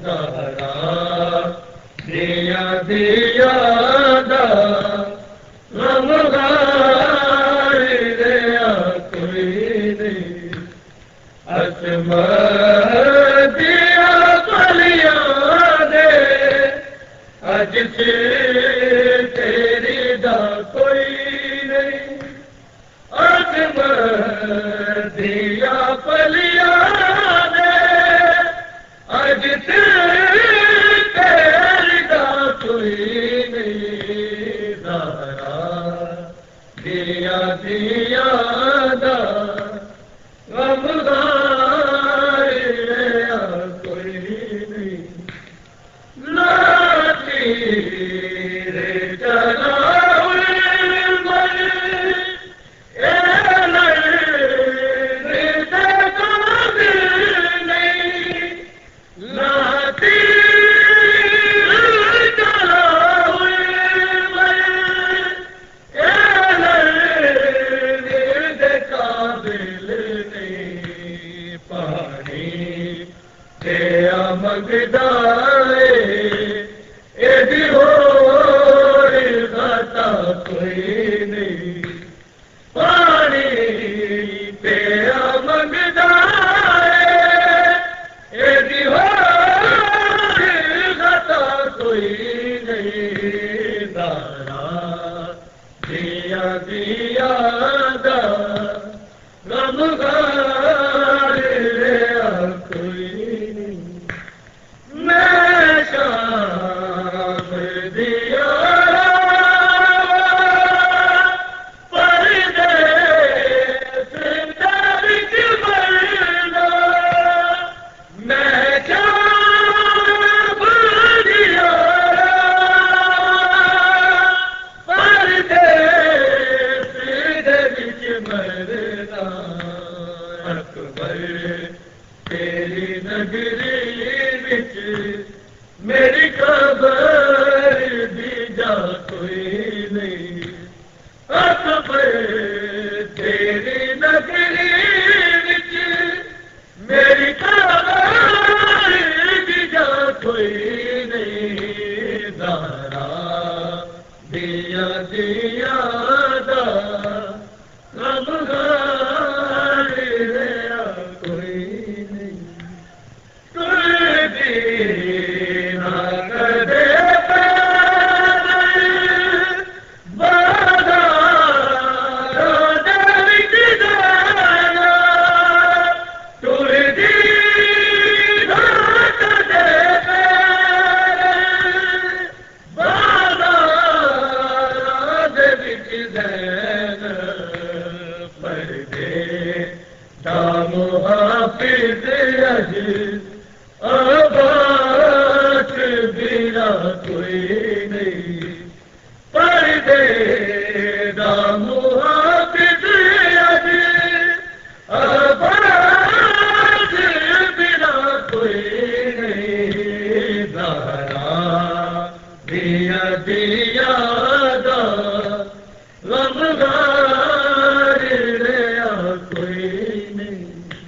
ज़हरा दिया दिया दा गमगारी दिया कोई नहीं असमा दिया कलियां दे अज से तेरी दा कोई नहीं असमा दिया कलियां दे अज से तेरी दा कोई नहीं ज़हरा दिया दिया दा गमगारी दिया कोई नहीं लाती रे चला मगदाए एदी होर खाता कोई नहीं पानी तेरा मगदाए एदी होर खाता कोई नहीं ज़हरा दिया दिया दा गमगारी दिया कोई तेरी नगरी विच मेरी खबर दी जा कोई नहीं अकबर तेरी नगरी विच मेरी खबर दी जा कोई नहीं ज़हरा दिया दिया दा गमगारी दिया कोई नहीं ना कदे मुहाफिज आबाद बिना कोई नहीं पर्दे दा मुहाफिज आबाद बिना कोई नहीं ज़हरा दिया दिया दा गमगारी दिया कोई नहीं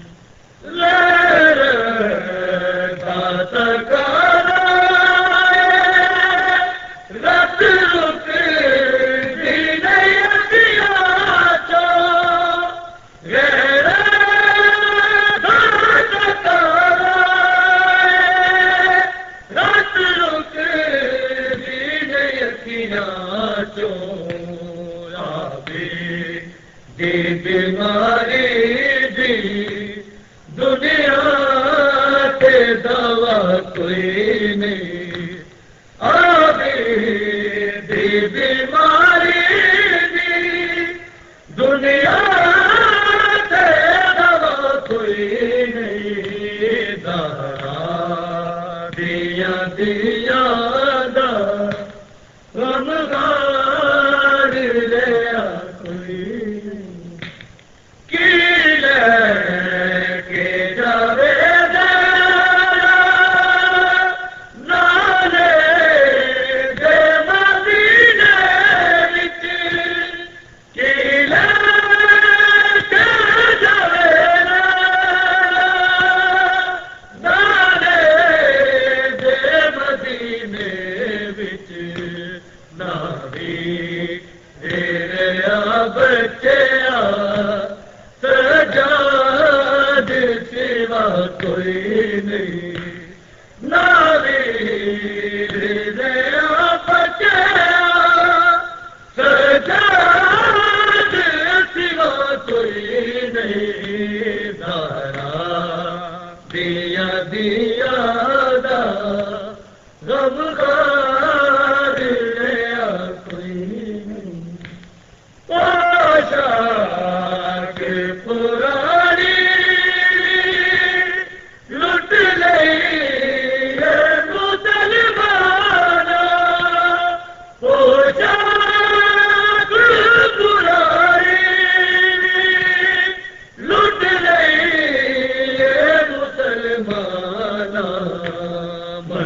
बीमारी दी दुनिया के दवा कोई नहीं आगे दी बीमारी दी दुनिया के दवा कोई नहीं ज़हरा दिया दिया दा गमगारी दिया कोई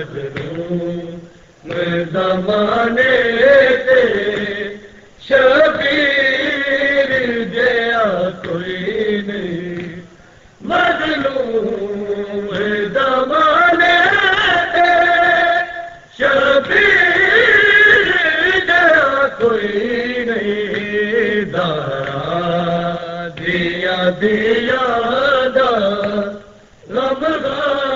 मजलूम ज़माने ते शबीर जया कोई नहीं मजलूम ज़माने ते शबीर जया कोई नहीं दारा दिया दिया दा रमज़ान